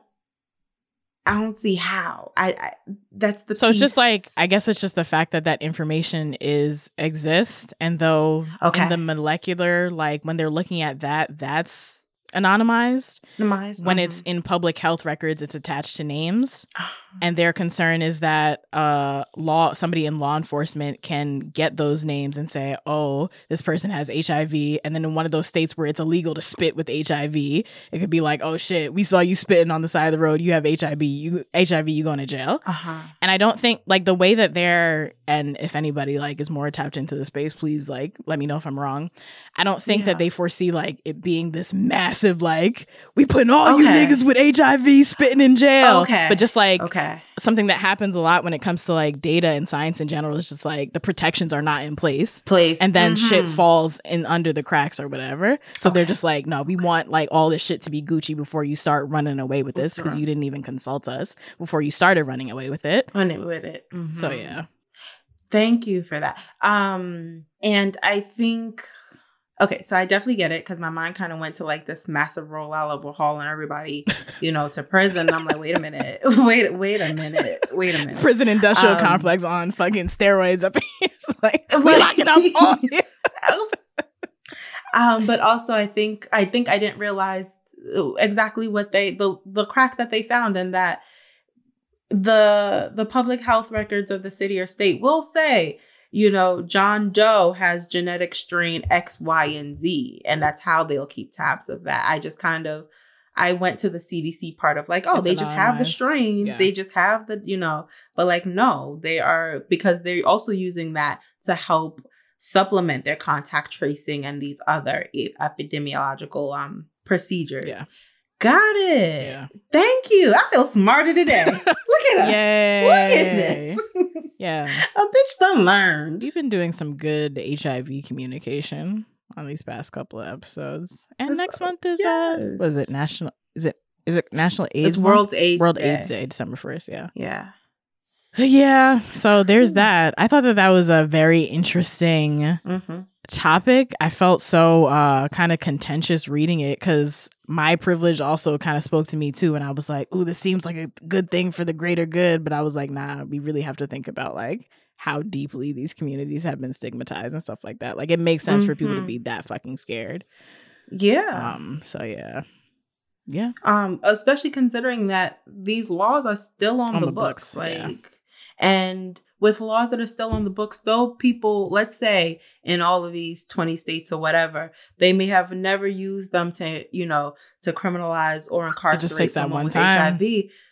I don't see how. I, I that's the So piece. It's just like, I guess it's just the fact that that information is exists. And though okay. in the molecular, like when they're looking at that, that's anonymized. Anonymized. When mm-hmm. it's in public health records, it's attached to names. And their concern is that uh, law somebody in law enforcement can get those names and say, oh, this person has H I V. And then in one of those states where it's illegal to spit with H I V, it could be like, oh, shit, we saw you spitting on the side of the road. You have H I V. You H I V, you going to jail. Uh-huh. And I don't think like the way that they're, and if anybody like is more tapped into the space, please like let me know if I'm wrong. I don't think yeah. that they foresee like it being this massive, like we putting all okay. you niggas with H I V spitting in jail. Okay. But just like, okay. something that happens a lot when it comes to like data and science in general is just like the protections are not in place. Place. And then mm-hmm. shit falls in under the cracks or whatever. So okay. they're just like, no, we want like all this shit to be Gucci before you start running away with this because you didn't even consult us before you started running away with it. Running with it. Mm-hmm. So yeah. Thank you for that. Um, and I think... Okay, so I definitely get it because my mind kind of went to like this massive rollout of we're hauling everybody, you know, to prison. And I'm like, wait a minute, wait, wait a minute, wait a minute. Prison industrial um, complex on fucking steroids up here. It's like we're locking up all here. um, but also, I think I think I didn't realize exactly what they the the crack that they found, and that the the public health records of the city or state will say, you know, John Doe has genetic strain X, Y, and Z. And that's how they'll keep tabs of that. I just kind of, I went to the C D C part of like, oh, it's they just have the strain. Yeah. They just have the, you know, but like, no, they are, because they're also using that to help supplement their contact tracing and these other epidemiological um procedures. Yeah. Got it. Yeah. Thank you. I feel smarter today. Look at us. Yay. Look at this. Yeah. A bitch done learned. You've been doing some good H I V communication on these past couple of episodes. And That's next month is, yes. uh, what is it? National, is it, is it National AIDS It's World AIDS World Day. AIDS Day, December first. Yeah. Yeah. Yeah. So there's that. I thought that that was a very interesting mm-hmm. topic. I felt so uh, kind of contentious reading it because my privilege also kind of spoke to me too. And I was like, ooh, this seems like a good thing for the greater good. But I was like, nah, we really have to think about like how deeply these communities have been stigmatized and stuff like that. Like it makes sense mm-hmm. for people to be that fucking scared. Yeah. Um. So yeah. Yeah. Um. Especially considering that these laws are still on, on the, the books. books. Like, yeah. And with laws that are still on the books, though, people, let's say in all of these twenty states or whatever, they may have never used them to, you know, to criminalize or incarcerate someone with time. H I V.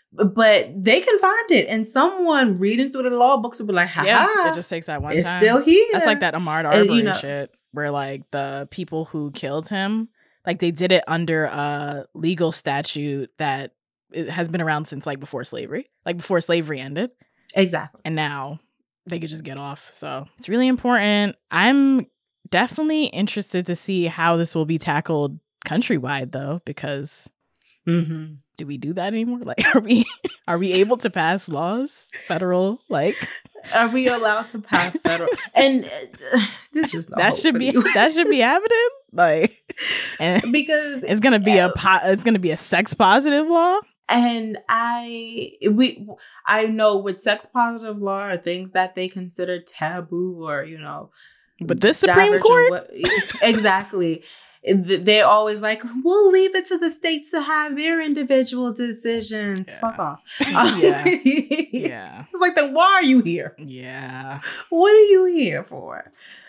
But they can find it, and someone reading through the law books will be like, ha yeah, ha, it just takes that one it's time. still here. That's like that Ahmaud Uh, Arbery you know- shit, where like the people who killed him, like they did it under a legal statute that it has been around since like before slavery, like before slavery ended. Exactly. And now they could just get off. So it's really important. I'm definitely interested to see how this will be tackled countrywide, though, because Mm-hmm. do we do that anymore? Like, are we are we able to pass laws, federal, like? Are we allowed to pass federal? And uh, this is no That hope should for be you. that should be happening. Like, and because it's gonna be a po- it's gonna be a sex positive law. And I we I know with sex positive law are things that they consider taboo or, you know, But this Supreme divergent Court, what- exactly. They're always like, we'll leave it to the states to have their individual decisions. Yeah. Fuck off. Yeah. yeah, It's like, then why are you here? yeah. What are you here for?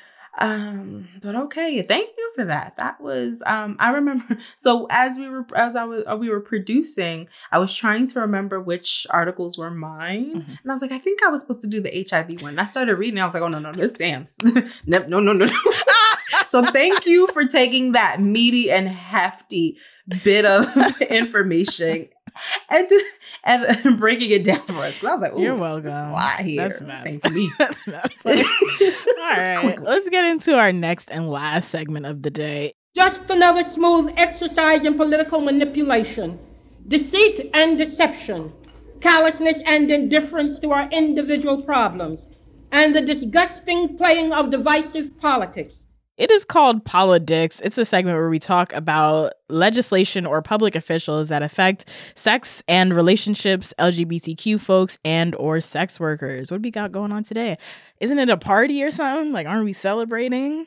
Um, but okay, thank you for that. That was um I remember so as we were as I was uh, we were producing, I was trying to remember which articles were mine. Mm-hmm. And I was like, I think I was supposed to do the H I V one. And I started reading, I was like, oh no, no, this is Sam's. no, no, no, no. So thank you for taking that meaty and hefty bit of information and and breaking it down for us. I was like, You're ooh, welcome. this is a lot here. That's mad. Same for me. That's not funny. All right, let's get into our next and last segment of the day. Just another smooth exercise in political manipulation, deceit and deception, callousness and indifference to our individual problems, and the disgusting playing of divisive politics. It is called Politics. It's a segment where we talk about legislation or public officials that affect sex and relationships, L G B T Q folks, and or sex workers. What do we got going on today? Isn't it a party or something? Like, aren't we celebrating?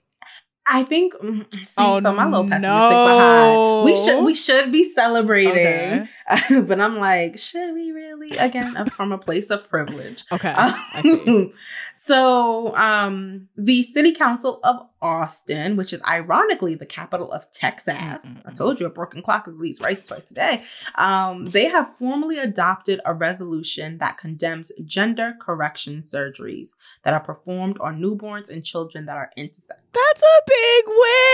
I think. See, Oh, so my little pessimistic no. behind. We should we should be celebrating, Okay. uh, but I'm like, should we really? Again, uh, from a place of privilege. Okay, Um, I see. So, um, the City Council of Austin, which is ironically the capital of Texas, Mm-mm-mm. I told you a broken clock leads rice twice a day. Um, they have formally adopted a resolution that condemns gender correction surgeries that are performed on newborns and children that are intersex. That's a big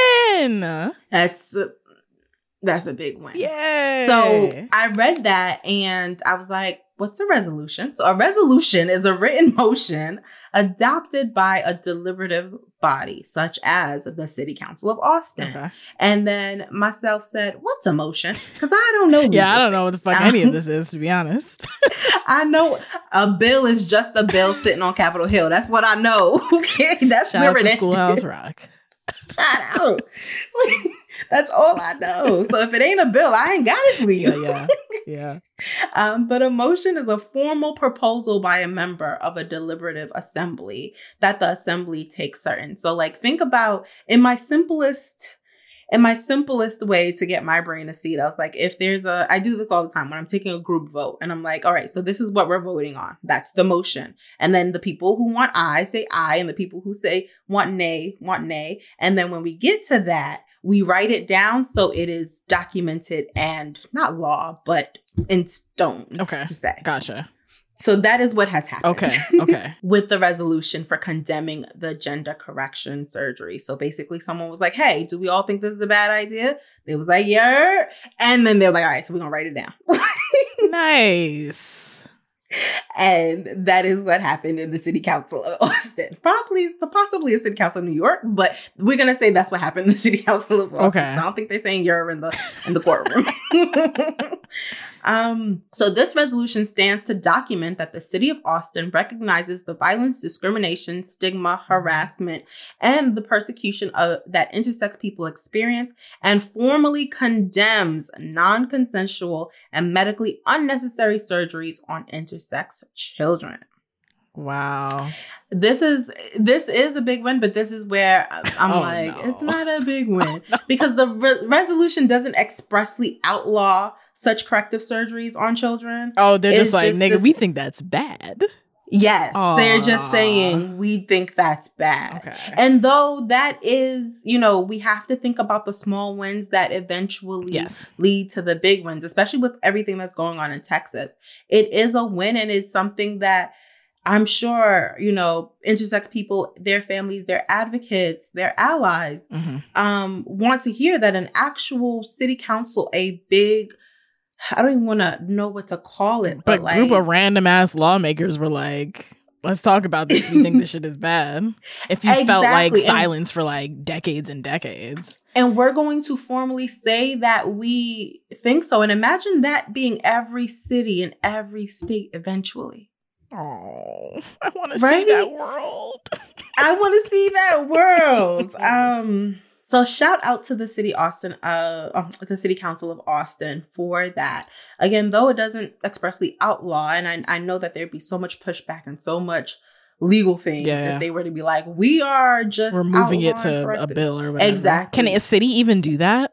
win. That's uh, that's a big win. Yay. So I read that and I was like, what's a resolution? So a resolution is a written motion adopted by a deliberative body, such as the City Council of Austin. Okay. And then myself said, what's a motion? Because I don't know. Yeah, I legal don't know what the fuck Um, any of this is, to be honest. I know a bill is just a bill sitting on Capitol Hill. That's what I know. Okay, that's Shout where out it to ended. Schoolhouse Rock. Shout out. That's all I know. So if it ain't a bill, I ain't got it for you. Yeah, yeah, yeah. Um, but a motion is a formal proposal by a member of a deliberative assembly that the assembly takes certain. So like think about in my simplest in my simplest way to get my brain to see it, I was like, if there's a, I do this all the time when I'm taking a group vote and I'm like, all right, so this is what we're voting on. That's the motion. And then the people who want aye say aye and the people who say want nay, want nay. And then when we get to that, we write it down so it is documented and not law, but in stone Okay. to say. Gotcha. So that is what has happened. Okay. Okay. With the resolution for condemning the gender correction surgery. So basically someone was like, hey, do we all think this is a bad idea? They was like, yeah. And then they're like, all right, so we're going to write it down. Nice. And that is what happened in the City Council of Austin. Probably, possibly a City Council of New York, but we're gonna say that's what happened in the City Council of Austin. Okay. So I don't think they're saying you're in the in the courtroom. um. So this resolution stands to document that the City of Austin recognizes the violence, discrimination, stigma, harassment, and the persecution of that intersex people experience, and formally condemns non-consensual and medically unnecessary surgeries on intersex children. Wow. This is this is a big win, but this is where I'm Oh, like, no. it's not a big win because the re- resolution doesn't expressly outlaw such corrective surgeries on children. Oh, they're It's just like, just nigga, this- we think that's bad. Yes, Aww. They're just saying we think that's bad. Okay. And though that is, you know, we have to think about the small wins that eventually Yes. lead to the big wins, especially with everything that's going on in Texas. It is a win, and it's something that I'm sure, you know, intersex people, their families, their advocates, their allies Mm-hmm. um, want to hear that an actual city council, a big, I don't even want to know what to call it, but, But like, group of random ass lawmakers were like, let's talk about this. We think this shit is bad. If you felt like Exactly. And- silence for like decades and decades. and we're going to formally say that we think so. And imagine that being every city in every state eventually. Oh, I want to Right? see that world. I want to see that world. Um, so shout out to the city Austin, uh, um, the City Council of Austin for that. Again, though it doesn't expressly outlaw, and I, I know that there'd be so much pushback and so much legal things Yeah. if they were to be like, we are just We're moving it outlawing to a corrective- bill or whatever. Exactly. Can a city even do that?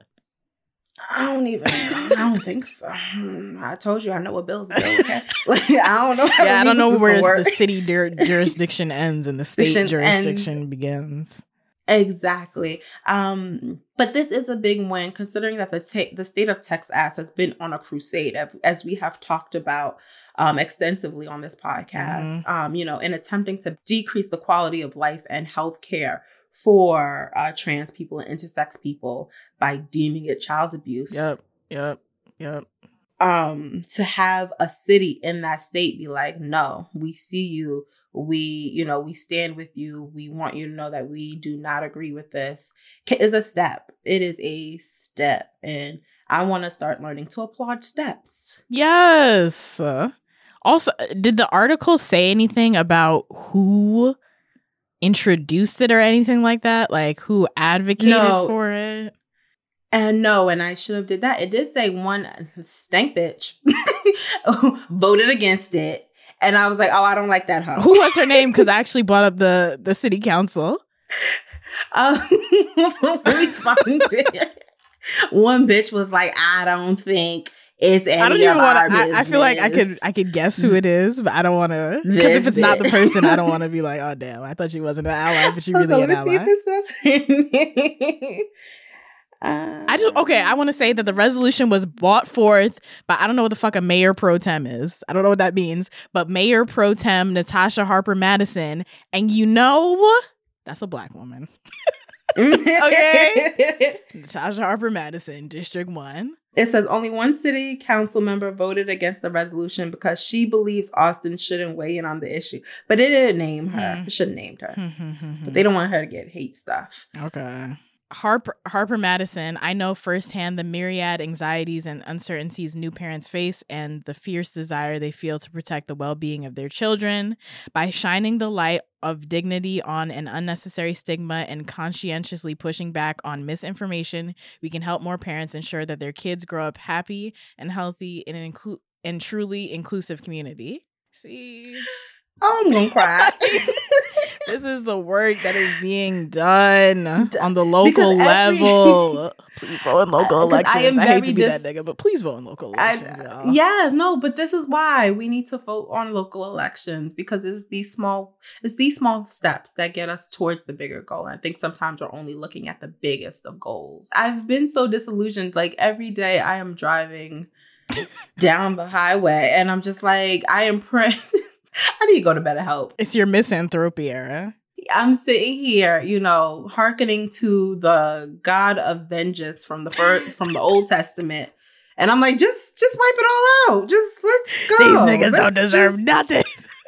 I don't even. I don't think so. Hmm, I told you I know what bills go. Okay, like, I don't know. How Yeah, I the don't know legal where system works. the city dir- jurisdiction ends and the state Jurisdiction ends. jurisdiction begins. Exactly. Um, but this is a big win considering that the ta- the state of Texas has been on a crusade, as, as we have talked about um, extensively on this podcast, Mm-hmm. um, you know, in attempting to decrease the quality of life and health care for uh, trans people and intersex people by deeming it child abuse. Yep, yep, yep. Um, to have a city in that state be like, no, we see you. We, you know, we stand with you. We want you to know that we do not agree with this. Is a step. It is a step. And I want to start learning to applaud steps. Yes. Uh, Also, did the article say anything about who introduced it or anything like that? Like who advocated No. for it? And no, and I should have did that. It did say one stank bitch voted against it. And I was like, oh, I don't like that hoe. Who was her name? Because I actually brought up the, the city council. Um, let me find it. One bitch was like, I don't think it's any I don't even of want our to. I, I feel like I could business. I could guess who it is, but I don't want to. Because This if it's not the bitch. person, I don't want to be like, oh damn, I thought she wasn't an ally, but she Hold really on, an let me ally. see if it says her name. Uh, I just okay. I want to say that the resolution was brought forth, but I don't know what the fuck a mayor pro tem is. I don't know what that means. But Mayor pro tem Natasha Harper Madison, and you know that's a black woman. Okay. Natasha Harper Madison, District One. It says only one city council member voted against the resolution because she believes Austin shouldn't weigh in on the issue. But it didn't name her. Hmm. It should have named her. But they don't want her to get hate stuff. Okay. Harper Harper Madison, I know firsthand the myriad anxieties and uncertainties new parents face and the fierce desire they feel to protect the well-being of their children. By shining the light of dignity on an unnecessary stigma and conscientiously pushing back on misinformation, we can help more parents ensure that their kids grow up happy and healthy in an inclu- and truly inclusive community. See? Oh, I'm gonna cry. This is the work that is being done on the local Because every- level. Please vote in local 'Cause I elections. am I, hate very to be dis- that nigga, but please vote in local I- elections, y'all. yes, no, but this is why we need to vote on local elections because it's these small, it's these small steps that get us towards the bigger goal. And I think sometimes we're only looking at the biggest of goals. I've been so disillusioned. Like every day, I am driving down the highway, and I'm just like, I am praying. I need to go to BetterHelp. It's your misanthropy era. I'm sitting here, you know, hearkening to the God of vengeance from the first, from the Old Testament, and I'm like, just, just wipe it all out. Just let's go. These niggas Let's don't deserve just- nothing.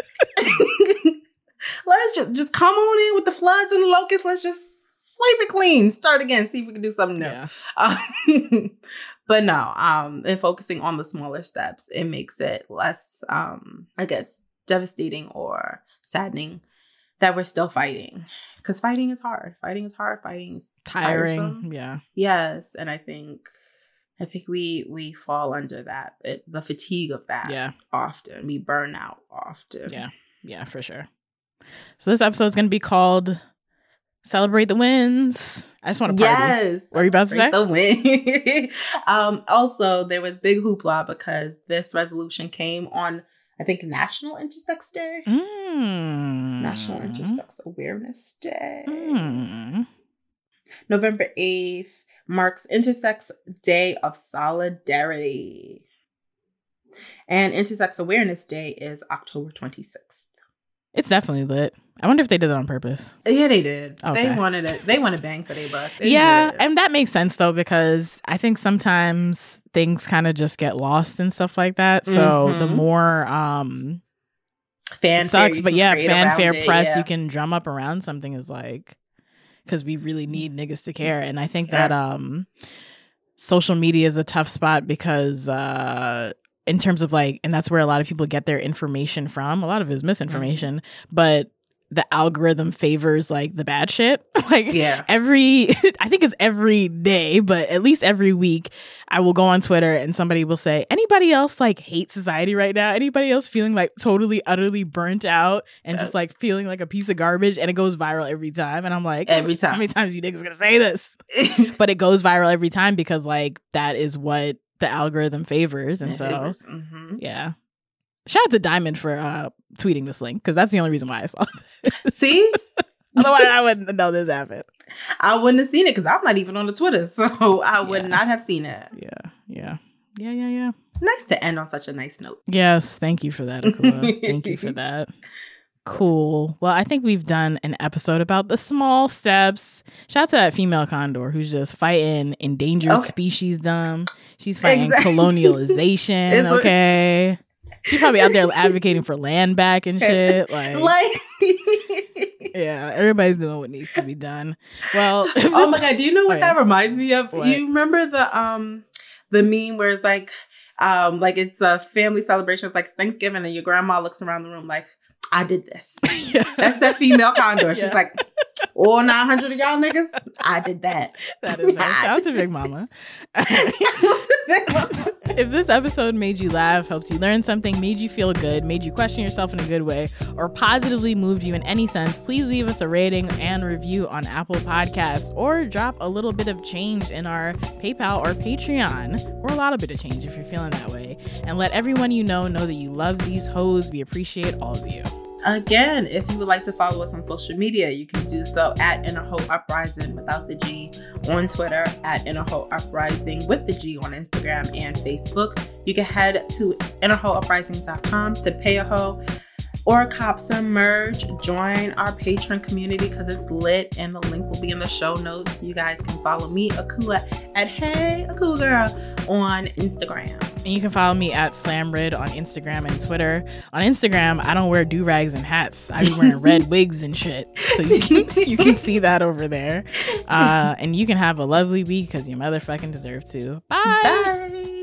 Let's just, just come on in with the floods and the locusts. Let's just swipe it clean. Start again. See if we can do something new. Yeah. Um, but no, um, and focusing on the smaller steps, it makes it less, um, I guess, devastating or saddening that we're still fighting. Because fighting is hard. Fighting is hard. Fighting is Tiring. tiresome. Yeah. Yes, and I think, I think we we fall under that, it, the fatigue of that. Yeah. Often we burn out. Often. Yeah. Yeah, for sure. So this episode is going to be called Celebrate the Wins. I just want to party. Yes. What are you about to say? The win. um, also, there was big hoopla because this resolution came on I think National Intersex Day. Mm. National Intersex Awareness Day. Mm. November eighth marks Intersex Day of Solidarity. And Intersex Awareness Day is October twenty-sixth. It's definitely lit. I wonder if they did it on purpose. Yeah, they did. Okay. They wanted it. They wanted bang for their buck. They Yeah, did. and that makes sense though, because I think sometimes things kind of just get lost and stuff like that. So Mhm. the more um fanfare it sucks, you but can yeah, create fanfare around it, press yeah. you can drum up around something is like, because we really need niggas to care. And I think Yeah. that um social media is a tough spot because uh in terms of like, and that's where a lot of people get their information from. A lot of it is misinformation, Mm-hmm. but the algorithm favors like the bad shit. Like Yeah. every, I think it's every day, but at least every week I will go on Twitter and somebody will say, anybody else like hate society right now? Anybody else feeling like totally, utterly burnt out and just like feeling like a piece of garbage? And it goes viral every time. And I'm like, Every time. how many times you niggas gonna say this? But it goes viral every time because like that is what the algorithm favors. And It so, favors, mhm. yeah. Shout out to Diamond for uh, tweeting this link because that's the only reason why I saw it. See? Otherwise, I wouldn't know this happened. I wouldn't have seen it because I'm not even on the Twitter, so I would Yeah. not have seen it. Yeah, yeah, yeah, yeah, yeah. Nice to end on such a nice note. Yes, thank you for that, Akua. Thank you for that. Cool. Well, I think we've done an episode about the small steps. Shout out to that female condor who's just fighting endangered Okay. species dumb. She's fighting Exactly. colonialization, It's a- okay? She's probably out there advocating for land back and shit. Like, Like, yeah, everybody's doing what needs to be done. Well, if oh this- my god, do you know what Oh, yeah. that reminds me of? What? You remember the um the meme where it's like um like it's a family celebration, it's like Thanksgiving, and your grandma looks around the room like, I did this. Yeah. That's that female condor. She's Yeah. like, all nine hundred of y'all niggas, I did that. That is her. Shout out to Big Mama. If this episode made you laugh, helped you learn something, made you feel good, made you question yourself in a good way, or positively moved you in any sense, please leave us a rating and review on Apple Podcasts, or drop a little bit of change in our PayPal or Patreon, or a lot of bit of change if you're feeling that way. And let everyone you know know that you love these hoes. We appreciate all of you. Again, if you would like to follow us on social media, you can do so at Interho Uprising without the G on Twitter, at Interho Uprising with the G on Instagram and Facebook. You can head to interho uprising dot com to pay a hoe or cop some merch. Join our Patreon community because it's lit, and the link will be in the show notes. You guys can follow me, Akua, at Hey Akua Girl on Instagram. And you can follow me at SlamRid on Instagram and Twitter. On Instagram, I don't wear do-rags and hats. I be wearing red wigs and shit. So you can, you can see that over there. Uh, and you can have a lovely week because you motherfucking deserve to. Bye. Bye.